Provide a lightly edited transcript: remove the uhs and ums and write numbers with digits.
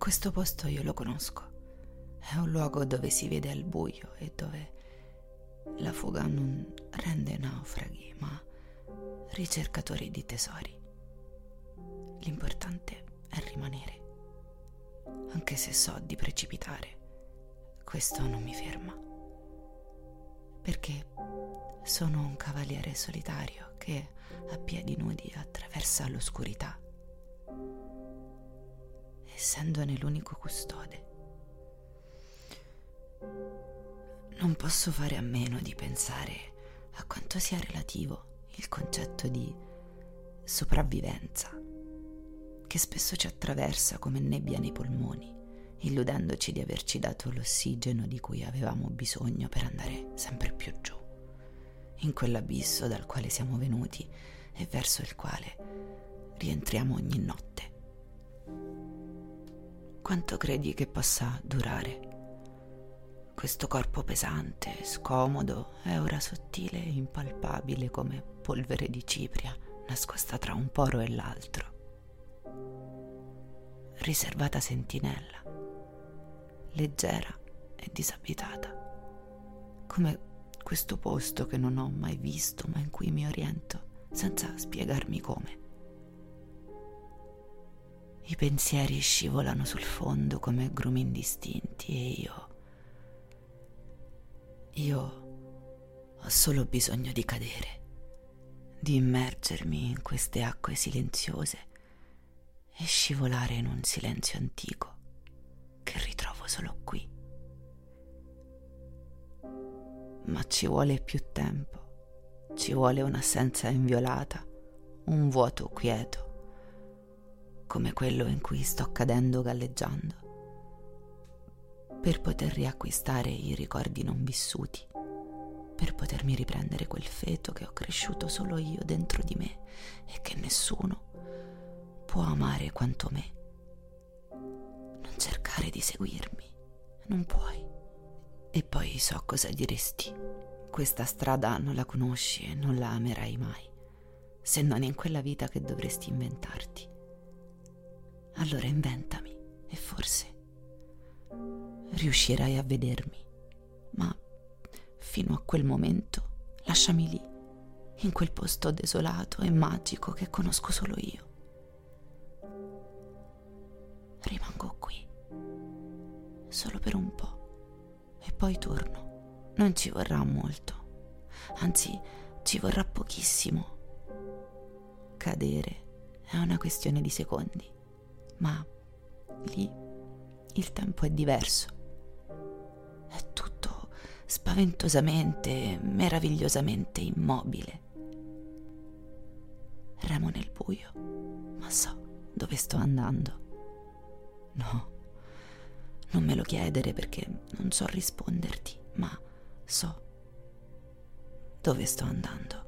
Questo posto io lo conosco. È un luogo dove si vede al buio e dove la fuga non rende naufraghi, ma ricercatori di tesori. L'importante è rimanere. Anche se so di precipitare, questo non mi ferma. Perché sono un cavaliere solitario che a piedi nudi attraversa l'oscurità. Essendone l'unico custode, non posso fare a meno di pensare a quanto sia relativo il concetto di sopravvivenza, che spesso ci attraversa come nebbia nei polmoni, illudendoci di averci dato l'ossigeno di cui avevamo bisogno per andare sempre più giù, in quell'abisso dal quale siamo venuti e verso il quale rientriamo ogni notte. Quanto credi che possa durare? Questo corpo pesante, scomodo, è ora sottile e impalpabile come polvere di cipria nascosta tra un poro e l'altro. Riservata sentinella, leggera e disabitata, come questo posto che non ho mai visto ma in cui mi oriento senza spiegarmi come. I pensieri scivolano sul fondo come grumi indistinti e io ho solo bisogno di cadere, di immergermi in queste acque silenziose e scivolare in un silenzio antico che ritrovo solo qui. Ma ci vuole più tempo, ci vuole un'assenza inviolata, un vuoto quieto, come quello in cui sto cadendo galleggiando, per poter riacquistare i ricordi non vissuti, per potermi riprendere quel feto che ho cresciuto solo io dentro di me e che nessuno può amare quanto me. Non cercare di seguirmi, non puoi. E poi so cosa diresti. Questa strada non la conosci e non la amerai mai, se non in quella vita che dovresti inventarti. Allora inventami e forse riuscirai a vedermi, ma fino a quel momento lasciami lì, in quel posto desolato e magico che conosco solo io. Rimango qui, solo per un po', e poi torno. Non ci vorrà molto, anzi ci vorrà pochissimo. Cadere è una questione di secondi, ma lì il tempo è diverso. È tutto spaventosamente, meravigliosamente immobile. Remo nel buio, ma so dove sto andando. No, non me lo chiedere perché non so risponderti, ma so dove sto andando.